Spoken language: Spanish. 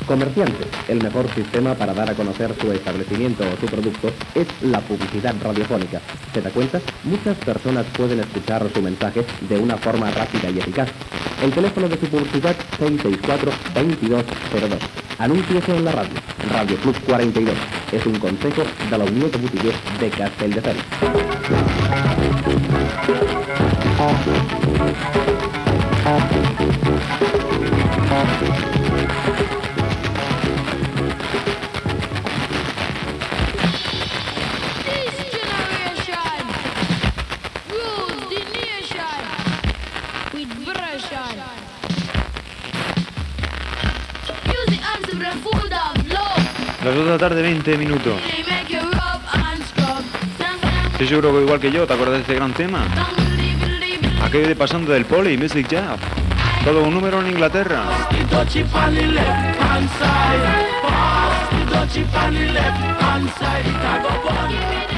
Comerciantes, el mejor sistema para dar a conocer su establecimiento o su producto es la publicidad radiofónica. ¿Se da cuenta? Muchas personas pueden escuchar su mensaje de una forma rápida y eficaz. El teléfono de su publicidad 664-2202. Anúnciese en la radio. Radio Club 42. Es un consejo de la Unió de Botiguers de Castelldefels. Las 2 de la tarde, 20 minutos. Estoy seguro que igual que yo, ¿te acuerdas de este gran tema? Aquello de Pasando del Pole y Music Jab. Todo un número en Inglaterra. Touchy on the left hand side, it a go burn.